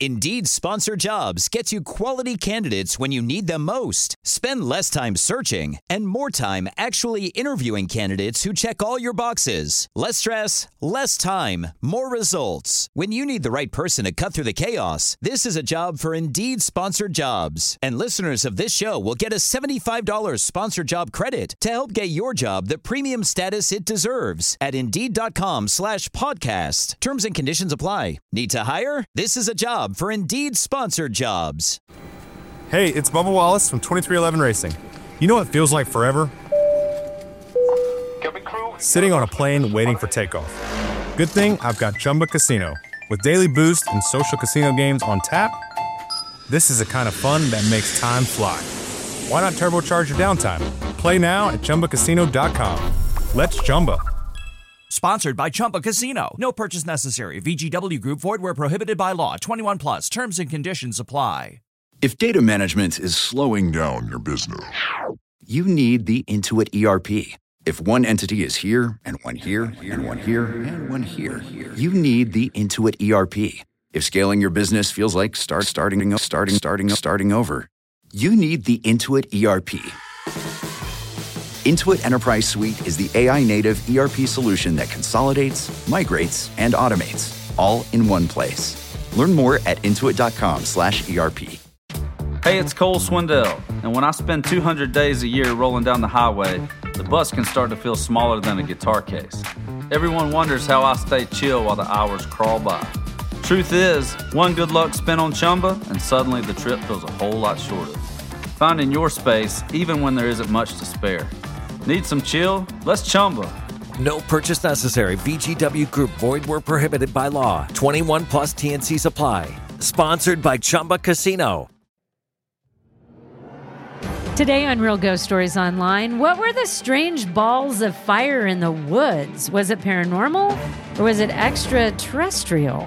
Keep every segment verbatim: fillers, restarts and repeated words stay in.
Indeed Sponsored Jobs gets you quality candidates when you need them most. Spend less time searching and more time actually interviewing candidates who check all your boxes. Less stress, less time, more results. When you need the right person to cut through the chaos, this is a job for Indeed Sponsored Jobs. And listeners of this show will get a seventy-five dollars sponsored job credit to help get your job the premium status it deserves at Indeed.com slash podcast. Terms and conditions apply. Need to hire? This is a job for Indeed Sponsored Jobs. Hey, it's Bubba Wallace from twenty-three eleven Racing. You know what feels like forever? Sitting on a plane waiting for takeoff. Good thing I've got Chumba Casino. With daily boost and social casino games on tap, this is the kind of fun that makes time fly. Why not turbocharge your downtime? Play now at Chumba Casino dot com. Let's Chumba. Sponsored by Chumba Casino. No purchase necessary. V G W Group. Void where prohibited by law. twenty-one plus. Terms and conditions apply. If data management is slowing down your business, you need the Intuit E R P. If one entity is here, and one here, and one here, and one here, you need the Intuit E R P. If scaling your business feels like start, starting, starting, starting, starting over, you need the Intuit E R P. Intuit Enterprise Suite is the A I-native E R P solution that consolidates, migrates, and automates, all in one place. Learn more at intuit.com slash ERP. Hey, it's Cole Swindell, and when I spend two hundred days a year rolling down the highway, the bus can start to feel smaller than a guitar case. Everyone wonders how I stay chill while the hours crawl by. Truth is, one good luck spin on Chumba, and suddenly the trip feels a whole lot shorter. Finding your space, even when there isn't much to spare. Need some chill? Let's Chumba. No purchase necessary. V G W Group. Void where prohibited by law. twenty-one plus T N C supply. Sponsored by Chumba Casino. Today on Real Ghost Stories Online, what were the strange balls of fire in the woods? Was it paranormal or was it extraterrestrial?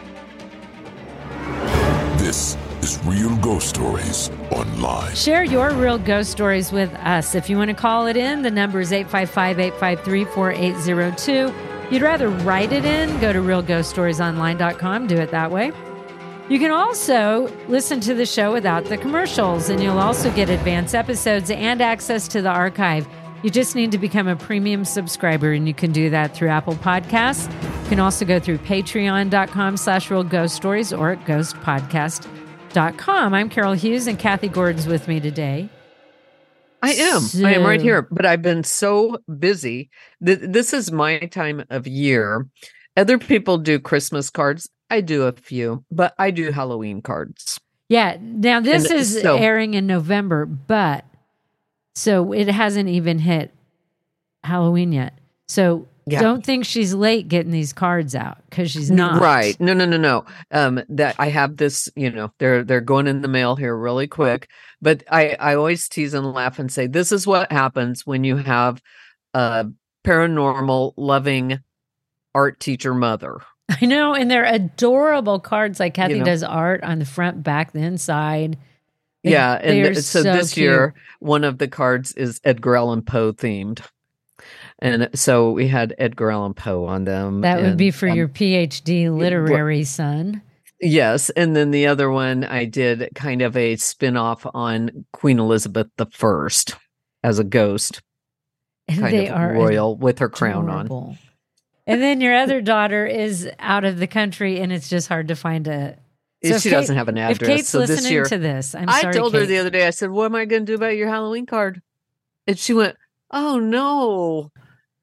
This is Real Ghost Stories Online. Share your real ghost stories with us. If you want to call it in, the number is eight five five, eight five three, four eight zero two. You'd rather write it in, go to real ghost stories online dot com. Do it that way. You can also listen to the show without the commercials, and you'll also get advanced episodes and access to the archive. You just need to become a premium subscriber, and you can do that through Apple Podcasts. You can also go through patreon.com slash real ghost stories or at ghost podcast dot com. I'm Carol Hughes, and Kathy Gordon's with me today. I am. So, I am right here, but I've been so busy. Th- this is my time of year. Other people do Christmas cards. I do a few, but I do Halloween cards. Yeah. Now, this And is so- airing in November, but so it hasn't even hit Halloween yet. So Yeah. don't think she's late getting these cards out, because she's not. Right. No, no, no, no. Um, that I have this, you know, they're they're going in the mail here really quick. But I, I always tease and laugh and say, this is what happens when you have a paranormal loving art teacher mother. I know, and they're adorable cards. Like Kathy You know. does art on the front, back, the inside. They- Yeah, and they're th- so, so this cute. year, one of the cards is Edgar Allan Poe themed, and so we had Edgar Allan Poe on them. That would and, be for um, your P H D literary son. yes. And then the other one, I did kind of a spin-off on Queen Elizabeth the First as a ghost, And kind they of are royal with her crown on. adorable. And then your other daughter is out of the country, and it's just hard to find a. She if Kate- doesn't have an If address. Kate's so this listening year, to this, I'm I sorry, told her Kate. the other day, I said, what am I going to do about your Halloween card? And she went, oh, no.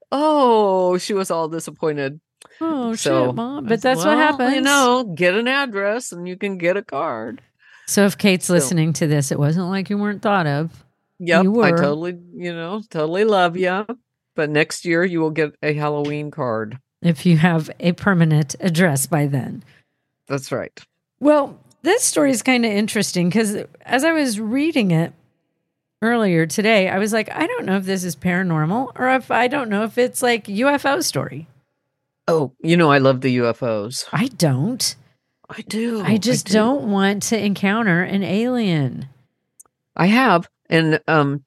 Oh, she was all disappointed. Oh, So, shit, Mom. I But said, that's what "Well, happens. You know, get an address and you can get a card. So if Kate's So- listening to this, it wasn't like you weren't thought of. Yep. You I were. totally, you know, totally love you. But next year you will get a Halloween card. If you have a permanent address by then. That's right. Well, this story is kind of interesting because as I was reading it earlier today, I was like, I don't know if this is paranormal or if I don't know if it's like U F O story. Oh, you know, I love the U F Os. I don't. I do. I just do. don't want to encounter an alien. I have. And, um,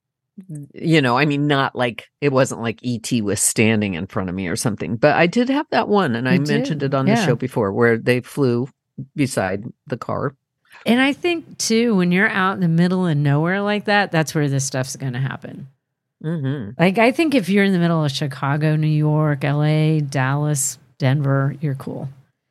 you know, I mean, not like it wasn't like E T was standing in front of me or something, but I did have that one. And I You mentioned did, it on the yeah. show before where they flew beside the car. And I think, too, when you're out in the middle of nowhere like that, that's where this stuff's going to happen. Mm-hmm. Like, I think if you're in the middle of Chicago, New York, L A, Dallas, Denver, you're cool.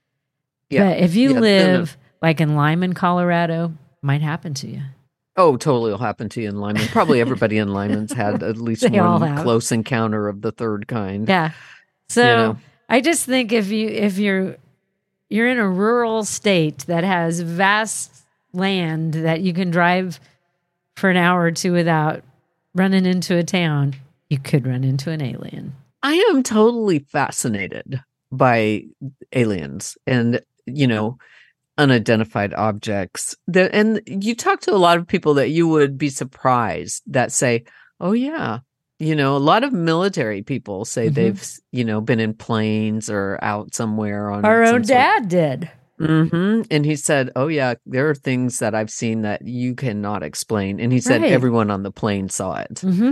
Yeah. But if you yeah, live like in Lyman, Colorado, might happen to you. Oh, totally will happen to you in Lyman. Probably everybody in Lyman's had at least one close encounter of the third kind. Yeah. So you know? I just think if you if you're you're in a rural state that has vast land that you can drive for an hour or two without running into a town, you could run into an alien. I am totally fascinated by aliens and, you know, unidentified objects. The, and you talk to a lot of people that you would be surprised that say, oh, yeah. You know, a lot of military people say mm-hmm. they've, you know, been in planes or out somewhere on. Our some own dad of, did. Mm-hmm. And he said, oh, yeah, there are things that I've seen that you cannot explain. And he said right. everyone on the plane saw it. Mm-hmm.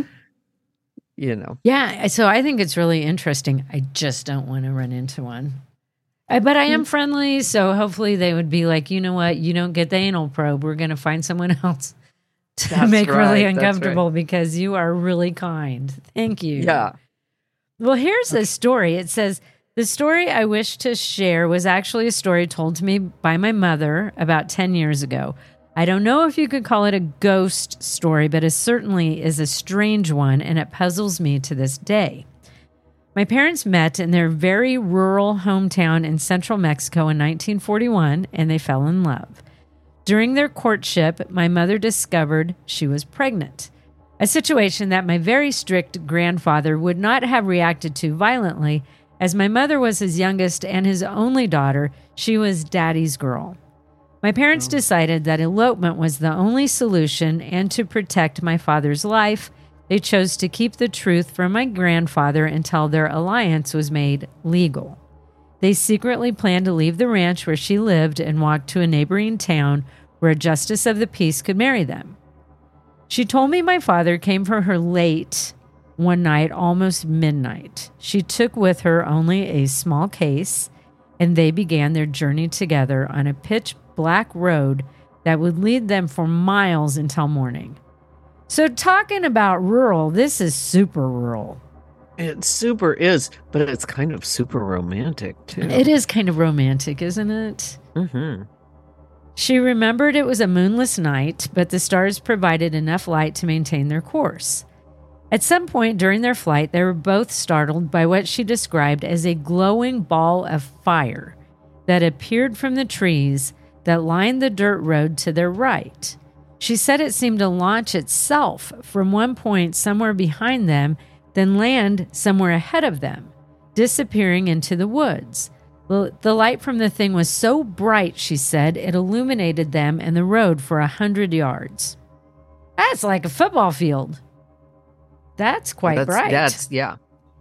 You know. Yeah. So I think it's really interesting. I just don't want to run into one. I, but I am friendly. So hopefully they would be like, you know what? You don't get the anal probe. We're going to find someone else to That's make right. really uncomfortable right. because you are really kind. Thank you. Yeah. Well, here's okay. a story. It says, the story I wish to share was actually a story told to me by my mother about ten years ago. I don't know if you could call it a ghost story, but it certainly is a strange one, and it puzzles me to this day. My parents met in their very rural hometown in central Mexico in nineteen forty-one, and they fell in love. During their courtship, my mother discovered she was pregnant, a situation that my very strict grandfather would not have reacted to violently. As my mother was his youngest and his only daughter, she was daddy's girl. My parents decided that elopement was the only solution, and to protect my father's life, they chose to keep the truth from my grandfather until their alliance was made legal. They secretly planned to leave the ranch where she lived and walk to a neighboring town where a justice of the peace could marry them. She told me my father came for her late one night, almost midnight. She took with her only a small case, and they began their journey together on a pitch black road that would lead them for miles until morning. So talking about rural, this is super rural. It super is, but it's kind of super romantic, too. It is kind of romantic, isn't it? Mm-hmm. She remembered it was a moonless night, but the stars provided enough light to maintain their course. At some point during their flight, they were both startled by what she described as a glowing ball of fire that appeared from the trees that lined the dirt road to their right. She said it seemed to launch itself from one point somewhere behind them, then land somewhere ahead of them, disappearing into the woods. The light from the thing was so bright, she said, it illuminated them and the road for a hundred yards. That's like a football field. That's quite that's, bright. That's, yeah.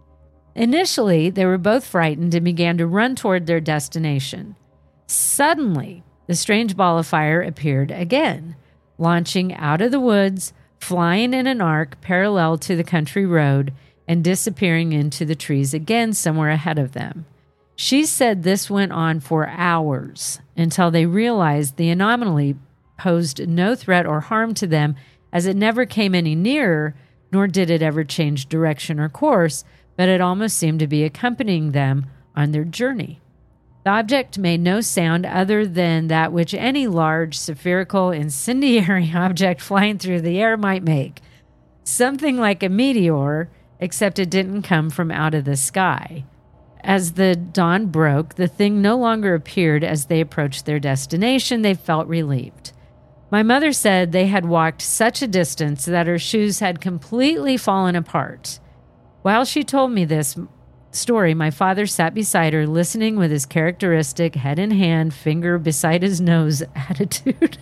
Initially, they were both frightened and began to run toward their destination. Suddenly, the strange ball of fire appeared again, launching out of the woods, flying in an arc parallel to the country road, and disappearing into the trees again somewhere ahead of them. She said this went on for hours until they realized the anomaly posed no threat or harm to them, as it never came any nearer, nor did it ever change direction or course, but it almost seemed to be accompanying them on their journey. The object made no sound other than that which any large, spherical, incendiary object flying through the air might make. Something like a meteor, except it didn't come from out of the sky. As the dawn broke, the thing no longer appeared. As they approached their destination, they felt relieved. My mother said they had walked such a distance that her shoes had completely fallen apart. While she told me this story, my father sat beside her, listening with his characteristic head in hand, finger beside his nose attitude.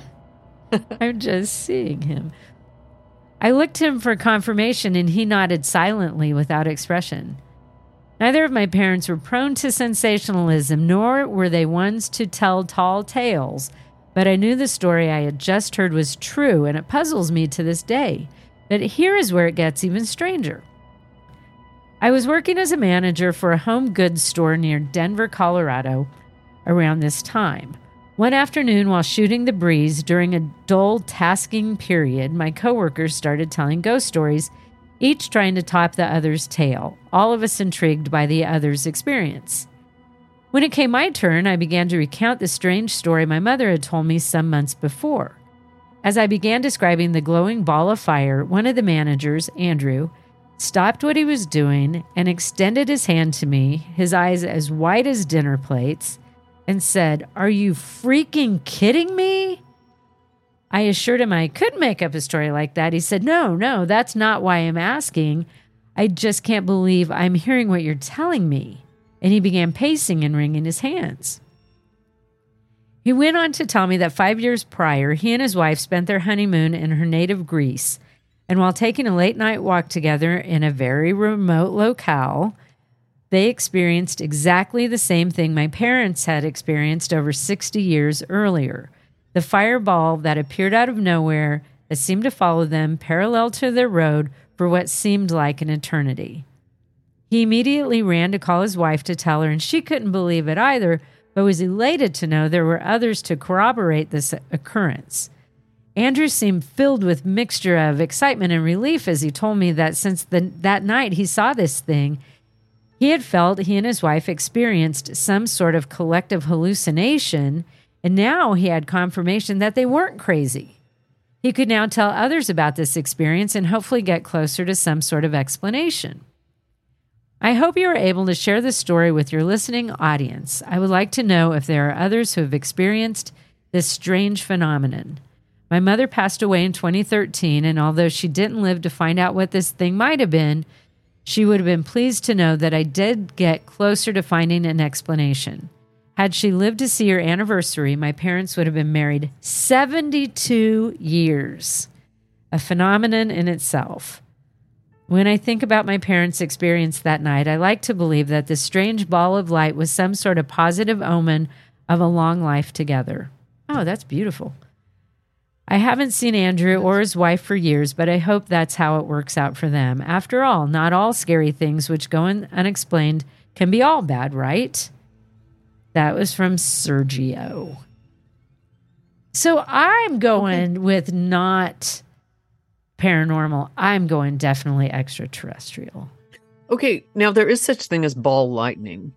I'm just seeing him. I looked to him for confirmation, and he nodded silently without expression. Neither of my parents were prone to sensationalism, nor were they ones to tell tall tales, but I knew the story I had just heard was true, and it puzzles me to this day. But here is where it gets even stranger. I was working as a manager for a home goods store near Denver, Colorado, around this time. One afternoon, while shooting the breeze during a dull tasking period, my coworkers started telling ghost stories, each trying to top the other's tale, all of us intrigued by the other's experience. When it came my turn, I began to recount the strange story my mother had told me some months before. As I began describing the glowing ball of fire, one of the managers, Andrew, stopped what he was doing and extended his hand to me, his eyes as white as dinner plates, and said, "Are you freaking kidding me?" I assured him I couldn't make up a story like that. He said, no, no, that's not why I'm asking. I just can't believe I'm hearing what you're telling me. And he began pacing and wringing his hands. He went on to tell me that five years prior, he and his wife spent their honeymoon in her native Greece. And while taking a late night walk together in a very remote locale, they experienced exactly the same thing my parents had experienced over sixty years earlier. The fireball that appeared out of nowhere that seemed to follow them parallel to their road for what seemed like an eternity. He immediately ran to call his wife to tell her, and she couldn't believe it either, but was elated to know there were others to corroborate this occurrence. Andrew seemed filled with mixture of excitement and relief as he told me that since the, that night he saw this thing, he had felt he and his wife experienced some sort of collective hallucination, and now he had confirmation that they weren't crazy. He could now tell others about this experience and hopefully get closer to some sort of explanation. I hope you are able to share this story with your listening audience. I would like to know if there are others who have experienced this strange phenomenon. My mother passed away in twenty thirteen, and although she didn't live to find out what this thing might have been, she would have been pleased to know that I did get closer to finding an explanation. Had she lived to see her anniversary, my parents would have been married seventy-two years, a phenomenon in itself. When I think about my parents' experience that night, I like to believe that this strange ball of light was some sort of positive omen of a long life together. Oh, that's beautiful. I haven't seen Andrew or his wife for years, but I hope that's how it works out for them. After all, not all scary things which go unexplained can be all bad, right? That was from Sergio. So I'm going okay. with not paranormal. I'm going definitely extraterrestrial. Okay, now there is such thing as ball lightning.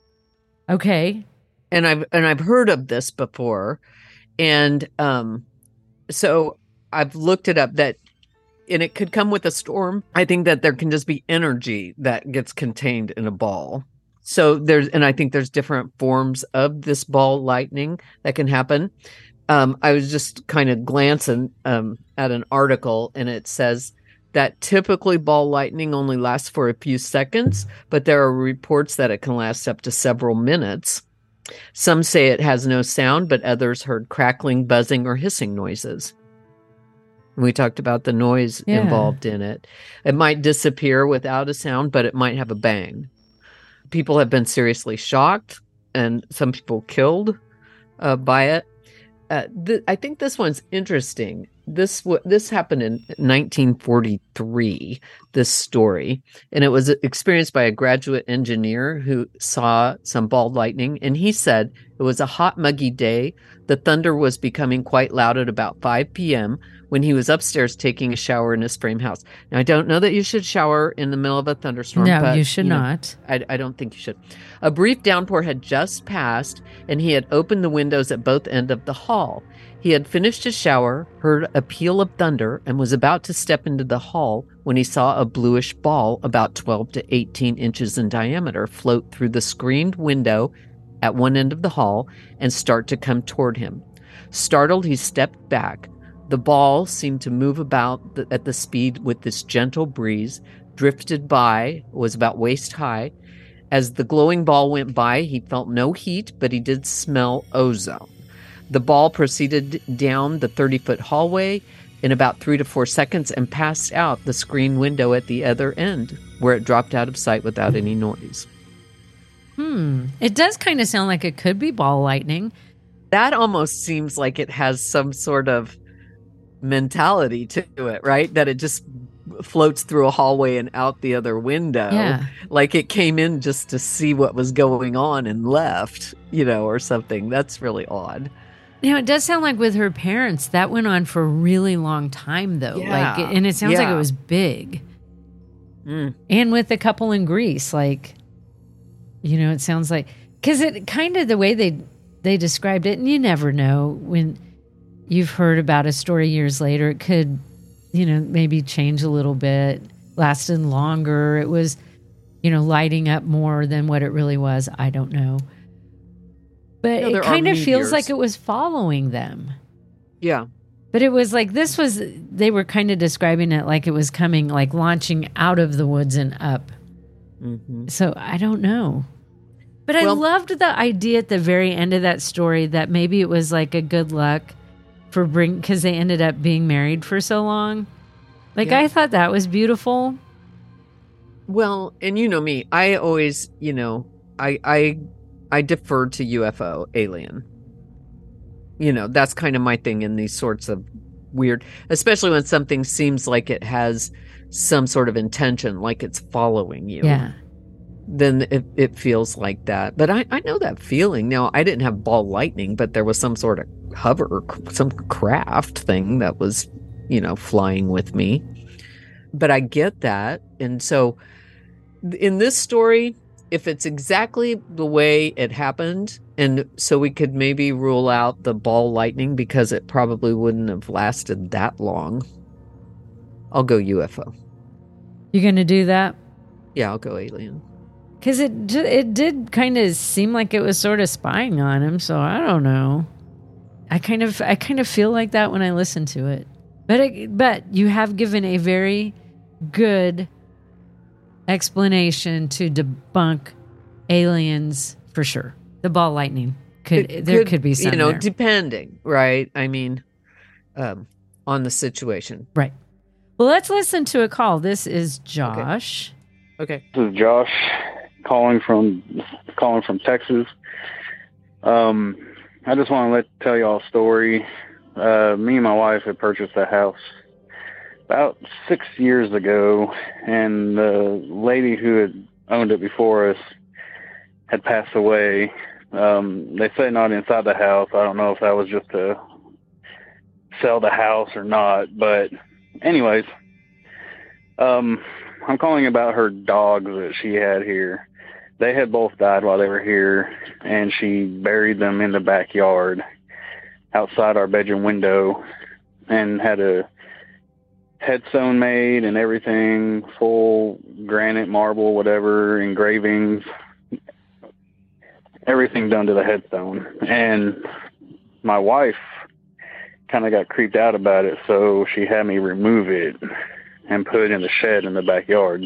Okay. And I've and I've heard of this before. And um so I've looked it up that and it could come with a storm. I think that there can just be energy that gets contained in a ball. So there's, and I think there's different forms of this ball lightning that can happen. Um, I was just kind of glancing um, at an article, and it says that typically ball lightning only lasts for a few seconds, but there are reports that it can last up to several minutes. Some say it has no sound, but others heard crackling, buzzing, or hissing noises. We talked about the noise yeah. involved in it. It might disappear without a sound, but it might have a bang. People have been seriously shocked, and some people killed uh, by it. Uh, th- I think this one's interesting. This w- this happened in nineteen forty-three, this story, and it was experienced by a graduate engineer who saw some ball lightning, and he said it was a hot, muggy day. The thunder was becoming quite loud at about five p.m. when he was upstairs taking a shower in his frame house. Now, I don't know that you should shower in the middle of a thunderstorm. No, but, you should you know, not. I, I don't think you should. A brief downpour had just passed, and he had opened the windows at both ends of the hall. He had finished his shower, heard a peal of thunder, and was about to step into the hall when he saw a bluish ball about twelve to eighteen inches in diameter float through the screened window at one end of the hall and start to come toward him. Startled, he stepped back. The ball seemed to move about the, at the speed with this gentle breeze, drifted by, was about waist high. As the glowing ball went by, he felt no heat, but he did smell ozone. The ball proceeded down the thirty-foot hallway in about three to four seconds and passed out the screen window at the other end, where it dropped out of sight without any noise. Hmm. It does kind of sound like it could be ball lightning. That almost seems like it has some sort of mentality to it, right? That it just floats through a hallway and out the other window. Yeah. Like it came in just to see what was going on and left, you know, or something. That's really odd. You know, it does sound like with her parents, that went on for a really long time, though. Yeah. Like, and it sounds like Yeah. it was big. Mm. And with the couple in Greece, like, you know, it sounds like, because it kind of the way they they described it, and you never know when you've heard about a story years later, it could, you know, maybe change a little bit, lasted longer. It was, you know, lighting up more than what it really was. I don't know. But No, it there are kind of feels meteors. like it was following them. Yeah. But it was like, this was, they were kind of describing it like it was coming, like launching out of the woods and up. Mm-hmm. So I don't know. But I Well- loved the idea at the very end of that story that maybe it was like a good luck for bring, because they ended up being married for so long. Like, Yeah. I thought that was beautiful. Well, and you know me, I always, you know, I I I defer to U F O alien. You know, that's kind of my thing in these sorts of weird, especially when something seems like it has some sort of intention, like it's following you. Yeah. Then it, it feels like that. But I, I know that feeling. Now, I didn't have ball lightning, but there was some sort of hover, some craft thing that was, you know, flying with me. But I get that. And so in this story, if it's exactly the way it happened, and so we could maybe rule out the ball lightning because it probably wouldn't have lasted that long, I'll go U F O. You're going to do that? Yeah, I'll go alien. Because it, ju- it did kind of seem like it was sort of spying on him. So I don't know. I kind of I kind of feel like that when I listen to it. But it, but you have given a very good explanation to debunk aliens for sure. The ball lightning could It there could, be some you know, there. depending, right? I mean, um, on the situation. Right. Well, let's listen to a call. This is Josh. Okay. This is Josh calling from calling from Texas. Um, I just want to let tell y'all a story. Uh, me and my wife had purchased a house about six years ago, and the lady who had owned it before us had passed away. Um, they say not inside the house. I don't know if that was just to sell the house or not, but anyways, um, I'm calling about her dogs that she had here. They had both died while they were here, and she buried them in the backyard outside our bedroom window and had a headstone made and everything, full granite, marble, whatever, engravings, everything done to the headstone. And my wife kind of got creeped out about it, so she had me remove it and put it in the shed in the backyard.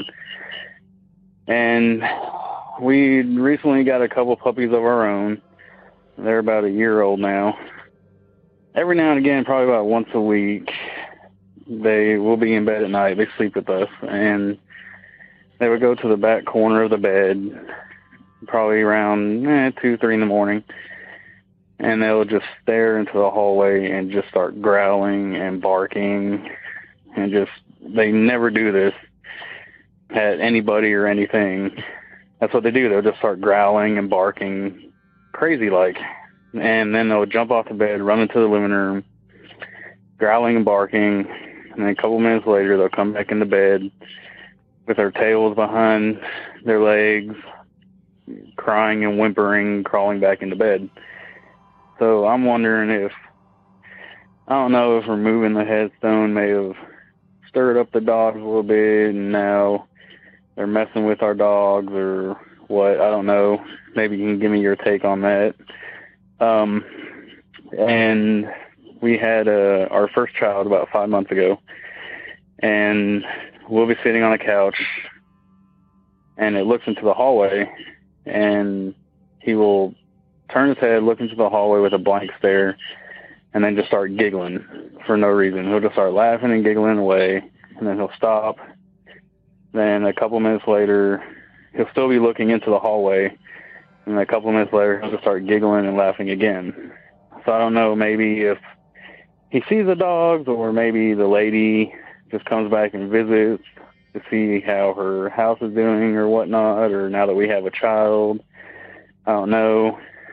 And we recently got a couple puppies of our own. They're about a year old now. Every now and again, probably about once a week, they will be in bed at night. They sleep with us, and they would go to the back corner of the bed, probably around eh, two, three in the morning, and they'll just stare into the hallway and just start growling and barking, and just, they never do this at anybody or anything. That's what they do. They'll just start growling and barking crazy like, and then they'll jump off the bed, run into the living room, growling and barking, and then a couple minutes later they'll come back into bed with their tails behind their legs, crying and whimpering, crawling back into bed. So I'm wondering if, I don't know if removing the headstone may have stirred up the dogs a little bit, and now they're messing with our dogs or what. I don't know. Maybe you can give me your take on that. Um, and we had uh, our first child about five months ago, and we'll be sitting on a couch, and it looks into the hallway, and he will turn his head, look into the hallway with a blank stare, and then just start giggling for no reason. He'll just start laughing and giggling away, and then he'll stop. Then a couple minutes later, he'll still be looking into the hallway, and a couple minutes later, he'll just start giggling and laughing again. So I don't know, maybe if he sees the dogs, or maybe the lady just comes back and visits to see how her house is doing or whatnot, or now that we have a child. I don't know.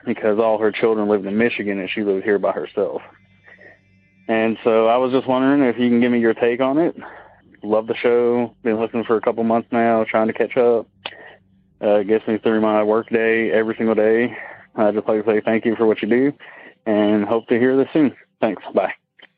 because all her children lived in Michigan and she lived here by herself. And so I was just wondering if you can give me your take on it. Love the show. Been listening for a couple months now, trying to catch up. Uh, gets me through my work day every single day. I'd just like to say thank you for what you do and hope to hear this soon. Thanks. Bye.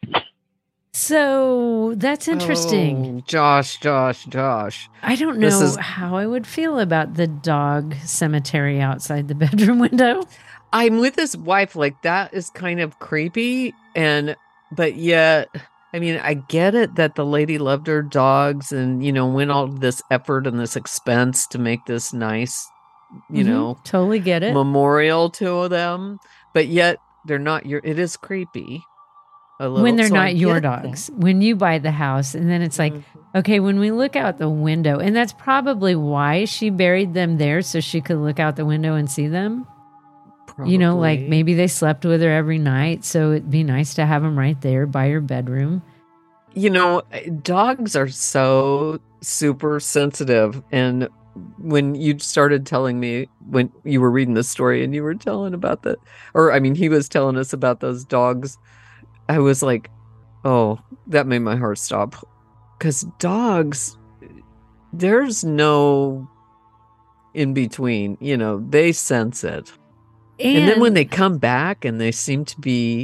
So that's interesting. Oh, Josh, Josh, Josh. I don't know is... how I would feel about the dog cemetery outside the bedroom window. I'm with his wife. Like, that is kind of creepy. And, but yet, I mean, I get it that the lady loved her dogs and, you know, went all this effort and this expense to make this nice, you mm-hmm. know, totally get it. memorial to them. But yet they're not your, it is creepy. Little, when they're so not your dogs, that. When you buy the house, and then it's like, mm-hmm. okay, when we look out the window, and that's probably why she buried them there, so she could look out the window and see them. Probably. You know, like maybe they slept with her every night, so it'd be nice to have them right there by your bedroom. You know, dogs are so super sensitive, and when you started telling me, when you were reading the story and you were telling about the, or I mean, he was telling us about those dogs, I was like, oh, that made my heart stop. Because dogs, there's no in between. You know, they sense it. And, and then when they come back and they seem to be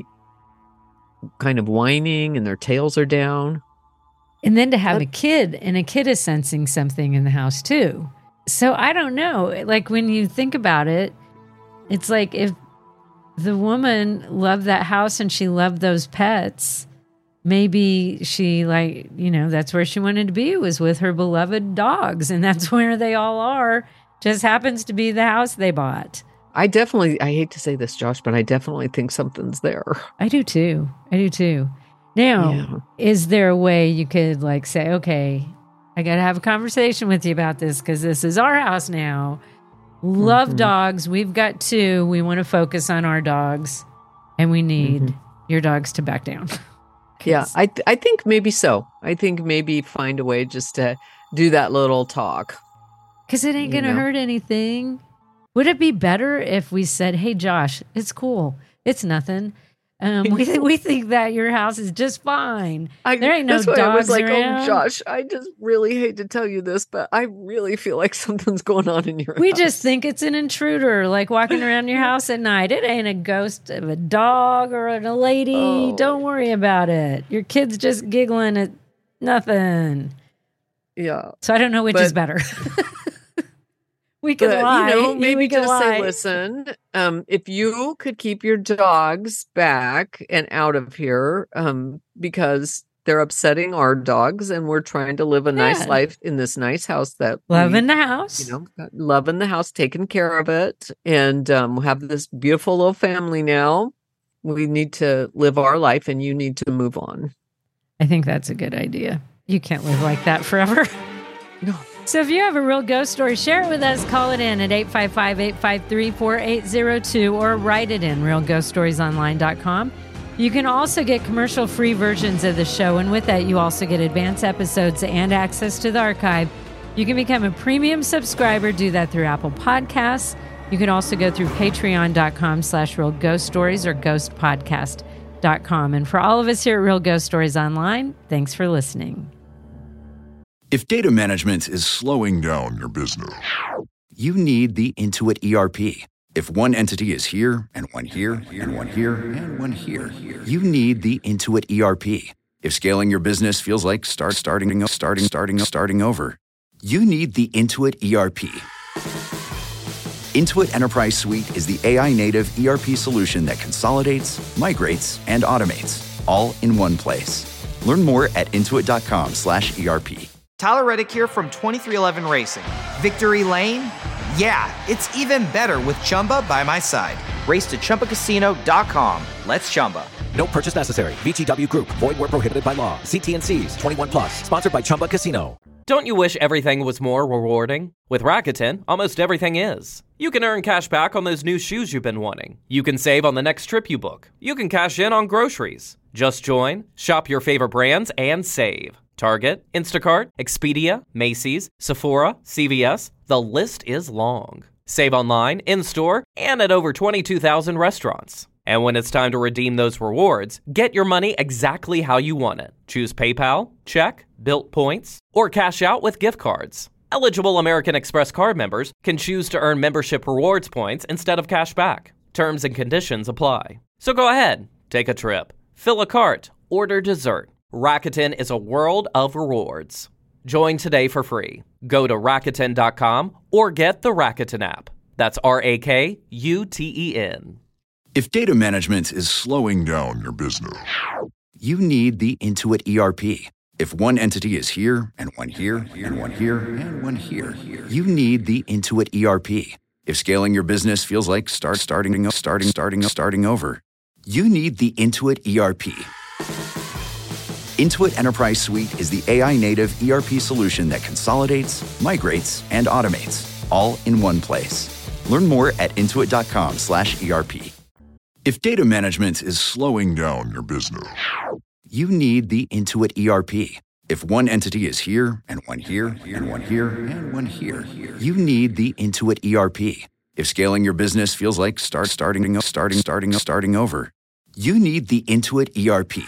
kind of whining and their tails are down. And then to have that, a kid, and a kid is sensing something in the house too. So I don't know. Like when you think about it, it's like if the woman loved that house and she loved those pets, maybe she like, you know, that's where she wanted to be, was with her beloved dogs. And that's where they all are. Just happens to be the house they bought. I definitely, I hate to say this, Josh, but I definitely think something's there. I do too. I do too. Now, yeah. Is there a way you could like say, okay, I got to have a conversation with you about this because this is our house now. Love mm-hmm. dogs. We've got two. We want to focus on our dogs, and we need mm-hmm. your dogs to back down. Yeah, I th- I think maybe so. I think maybe find a way just to do that little talk. Because it ain't going to hurt anything. Would it be better if we said, hey, Josh, it's cool. It's nothing. Um, we th- we think that your house is just fine. I, there ain't no that's dogs why I was like, around. Oh, Josh, I just really hate to tell you this, but I really feel like something's going on in your we house. We just think it's an intruder, like walking around your house at night. It ain't a ghost of a dog or a lady. Oh. Don't worry about it. Your kid's just giggling at nothing. Yeah. So I don't know which but, is better. We could but, lie. You know, maybe we just lie. say, listen, um, if you could keep your dogs back and out of here, um, because they're upsetting our dogs, and we're trying to live a nice yeah. life in this nice house that loving we, the house, you know, loving the house, taking care of it, and um, have this beautiful little family now. We need to live our life, and you need to move on. I think that's a good idea. You can't live like that forever. No. So if you have a real ghost story, share it with us. Call it in at eight five five, eight five three, four eight zero two or write it in, real ghost stories online dot com. You can also get commercial-free versions of the show, and with that, you also get advanced episodes and access to the archive. You can become a premium subscriber. Do that through Apple Podcasts. You can also go through patreon.com slash real ghost stories or ghost podcast dot com. And for all of us here at Real Ghost Stories Online, thanks for listening. If data management is slowing down your business, you need the Intuit E R P. If one entity is here, and one here, and one here, and one here, you need the Intuit E R P. If scaling your business feels like start, starting, starting, starting, starting over, you need the Intuit E R P. Intuit Enterprise Suite is the A I-native E R P solution that consolidates, migrates, and automates, all in one place. Learn more at intuit.com slash ERP. Tyler Reddick here from twenty-three eleven Racing. Victory Lane? Yeah, it's even better with Chumba by my side. Race to Chumba Casino dot com. Let's Chumba. No purchase necessary. V G W Group. Void where prohibited by law. See T and C's. twenty-one plus. Sponsored by Chumba Casino. Don't you wish everything was more rewarding? With Rakuten, almost everything is. You can earn cash back on those new shoes you've been wanting. You can save on the next trip you book. You can cash in on groceries. Just join, shop your favorite brands, and save. Target, Instacart, Expedia, Macy's, Sephora, C V S, the list is long. Save online, in-store, and at over twenty-two thousand restaurants. And when it's time to redeem those rewards, get your money exactly how you want it. Choose PayPal, check, Bilt points, or cash out with gift cards. Eligible American Express card members can choose to earn membership rewards points instead of cash back. Terms and conditions apply. So go ahead, take a trip, fill a cart, order dessert. Rakuten is a world of rewards. Join today for free. Go to Rakuten dot com or get the Rakuten app. That's R A K U T E N. If data management is slowing down your business, you need the Intuit E R P. If one entity is here, and one here, and one here, and one here, you need the Intuit E R P. If scaling your business feels like start starting, starting, starting, starting over, you need the Intuit E R P. Intuit Enterprise Suite is the A I-native E R P solution that consolidates, migrates, and automates, all in one place. Learn more at intuit dot com slash E R P. If data management is slowing down your business, you need the Intuit E R P. If one entity is here, and one here, and one here, and one here, you need the Intuit E R P. If scaling your business feels like start starting, starting, starting, starting over, you need the Intuit E R P.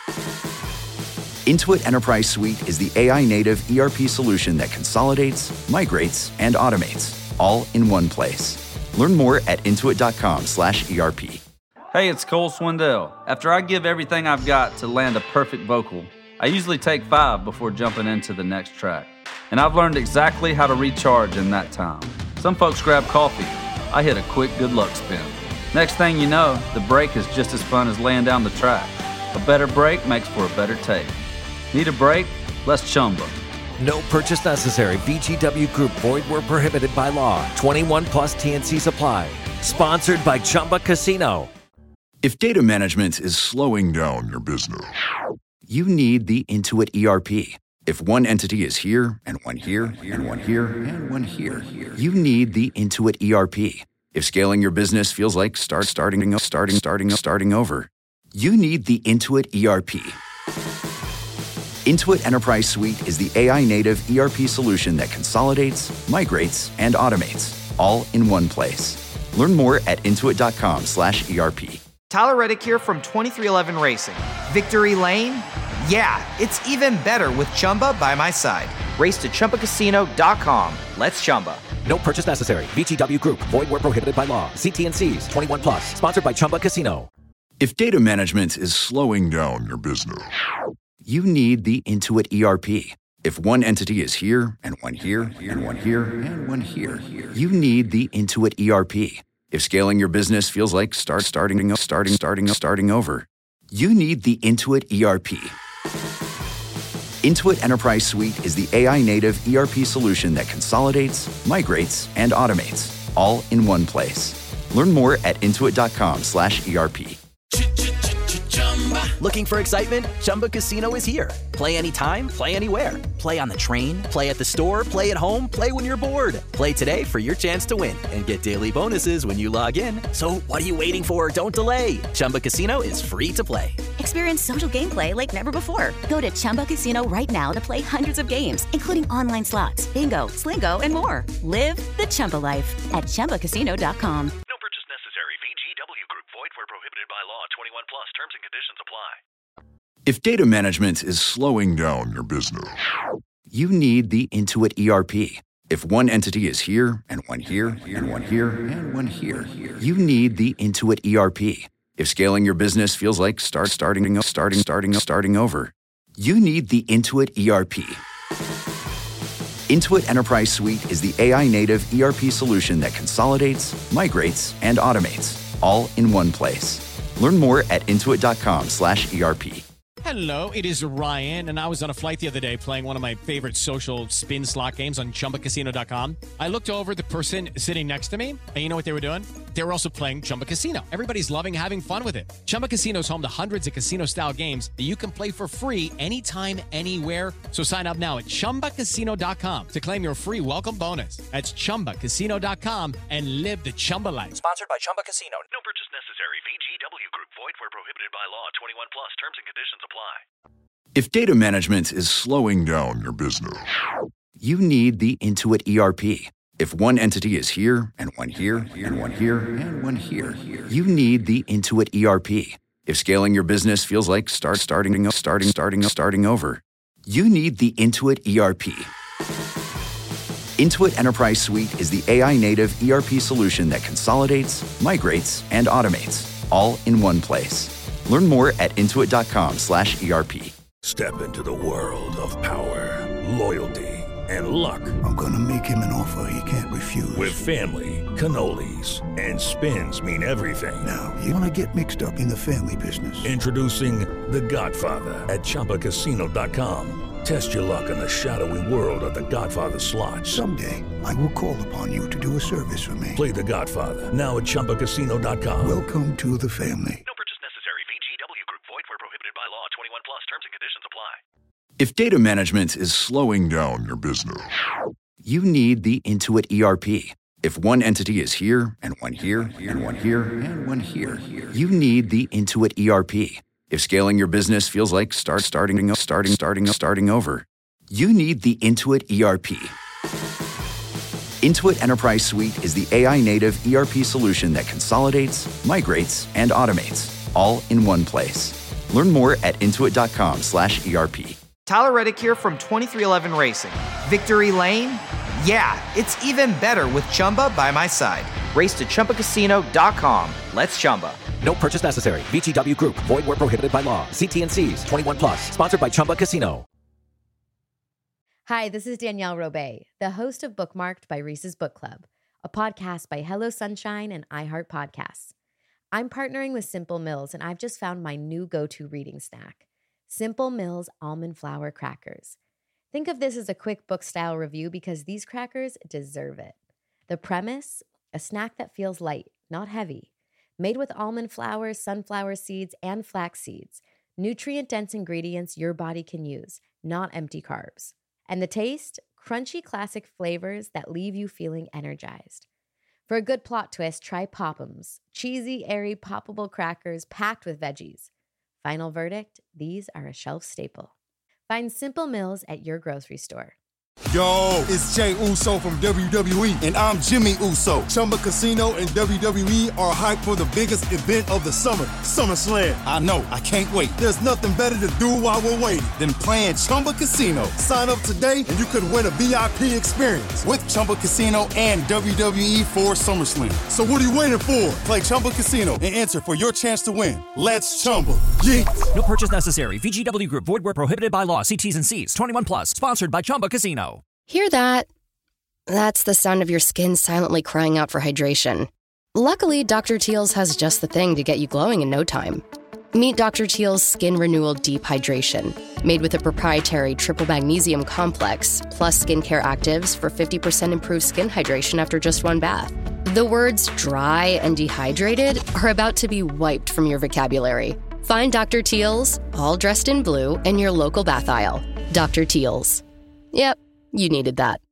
Intuit Enterprise Suite is the A I-native E R P solution that consolidates, migrates, and automates, all in one place. Learn more at intuit dot com slash E R P. Hey, it's Cole Swindell. After I give everything I've got to land a perfect vocal, I usually take five before jumping into the next track. And I've learned exactly how to recharge in that time. Some folks grab coffee. I hit a quick good luck spin. Next thing you know, the break is just as fun as laying down the track. A better break makes for a better take. Need a break? Let's Chumba. No purchase necessary. V G W Group. Void where prohibited by law. twenty-one plus T N C supply. Sponsored by Chumba Casino. If data management is slowing down your business, you need the Intuit E R P. If one entity is here, and one here, and one here, and one here, you need the Intuit E R P. If scaling your business feels like start starting, starting, starting, starting over, you need the Intuit E R P. Intuit Enterprise Suite is the A I-native E R P solution that consolidates, migrates, and automates, all in one place. Learn more at intuit dot com slash E R P. Tyler Reddick here from twenty-three eleven Racing. Victory Lane? Yeah, it's even better with Chumba by my side. Race to Chumba Casino dot com. Let's Chumba. No purchase necessary. V G W Group. Void where prohibited by law. See T N Cs. twenty-one plus. Sponsored by Chumba Casino. If data management is slowing down your business, you need the Intuit E R P. If one entity is here, and one here, and one here, and one here, you need the Intuit E R P. If scaling your business feels like start starting, starting, starting, starting over, you need the Intuit E R P. Intuit Enterprise Suite is the A I-native E R P solution that consolidates, migrates, and automates, all in one place. Learn more at intuit dot com slash E R P. Looking for excitement? Chumba Casino is here. Play anytime, play anywhere. Play on the train, play at the store, play at home, play when you're bored. Play today for your chance to win and get daily bonuses when you log in. So what are you waiting for? Don't delay. Chumba Casino is free to play. Experience social gameplay like never before. Go to Chumba Casino right now to play hundreds of games, including online slots, bingo, Slingo, and more. Live the Chumba life at chumba casino dot com. No purchase necessary. V G W Group. Void where prohibited by law. twenty-one plus. Terms and conditions apply. If data management is slowing down your business, you need the Intuit E R P. If one entity is here, and one here, and one here, and one here, you need the Intuit E R P. If scaling your business feels like start starting, starting, starting, starting over, you need the Intuit E R P. Intuit Enterprise Suite is the A I-native E R P solution that consolidates, migrates, and automates, all in one place. Learn more at intuit dot com slash E R P. Hello, it is Ryan, and I was on a flight the other day playing one of my favorite social spin slot games on chumba casino dot com. I looked over at the person sitting next to me, and you know what they were doing? They were also playing Chumba Casino. Everybody's loving having fun with it. Chumba Casino is home to hundreds of casino-style games that you can play for free anytime, anywhere. So sign up now at chumba casino dot com to claim your free welcome bonus. That's chumba casino dot com and live the Chumba life. Sponsored by Chumba Casino. No purchase necessary. V G W Group. Void where prohibited by law. twenty-one plus. Terms and conditions apply. If data management is slowing down your business, you need the Intuit E R P. If one entity is here, and one here, and one here, and one here, you need the Intuit E R P. If scaling your business feels like start, starting, starting, starting, starting over, you need the Intuit E R P. Intuit Enterprise Suite is the A I-native E R P solution that consolidates, migrates, and automates, all in one place. Learn more at intuit.com slash ERP. Step into the world of power, loyalty, and luck. I'm gonna make him an offer he can't refuse. With family, cannolis, and spins mean everything. Now, you wanna get mixed up in the family business. Introducing The Godfather at Chumba Casino dot com. Test your luck in the shadowy world of The Godfather slot. Someday, I will call upon you to do a service for me. Play The Godfather, now at Chumba Casino dot com. Welcome to the family. No purchase necessary. V G W Group. Void where prohibited by law. twenty-one plus. Terms and conditions apply. If data management is slowing down your business, you need the Intuit E R P. If one entity is here, and one here, and one here, and one here, you need the Intuit E R P. If scaling your business feels like start, starting, starting, starting, starting over, you need the Intuit E R P. Intuit Enterprise Suite is the A I-native E R P solution that consolidates, migrates, and automates, all in one place. Learn more at intuit.com slash ERP. Tyler Reddick here from twenty-three eleven Racing. Victory Lane? Yeah, it's even better with Chumba by my side. Race to Chumba Casino dot com. Let's Chumba. No purchase necessary. V G W Group. Void where prohibited by law. See T and C's. twenty-one plus. Sponsored by Chumba Casino. Hi, this is Danielle Robay, the host of Bookmarked by Reese's Book Club, a podcast by Hello Sunshine and iHeart Podcasts. I'm partnering with Simple Mills, and I've just found my new go-to reading snack, Simple Mills Almond Flour Crackers. Think of this as a quick book-style review because these crackers deserve it. The premise? A snack that feels light, not heavy. Made with almond flour, sunflower seeds, and flax seeds. Nutrient-dense ingredients your body can use, not empty carbs. And the taste? Crunchy classic flavors that leave you feeling energized. For a good plot twist, try Pop'ems, cheesy, airy, poppable crackers packed with veggies. Final verdict, these are a shelf staple. Find Simple Mills at your grocery store. Yo, it's Jey Uso from W W E, and I'm Jimmy Uso. Chumba Casino and W W E are hyped for the biggest event of the summer, SummerSlam. I know, I can't wait. There's nothing better to do while we're waiting than playing Chumba Casino. Sign up today and you could win a V I P experience with Chumba Casino and W W E for SummerSlam. So what are you waiting for? Play Chumba Casino and enter for your chance to win. Let's Chumba. Yeah. No purchase necessary. V G W Group. Void where prohibited by law. See T's and C's. twenty-one plus. Sponsored by Chumba Casino. Hear that? That's the sound of your skin silently crying out for hydration. Luckily, Doctor Teal's has just the thing to get you glowing in no time. Meet Doctor Teal's Skin Renewal Deep Hydration, made with a proprietary triple magnesium complex, plus skincare actives for fifty percent improved skin hydration after just one bath. The words dry and dehydrated are about to be wiped from your vocabulary. Find Doctor Teal's, all dressed in blue, in your local bath aisle. Doctor Teal's. Yep. You needed that.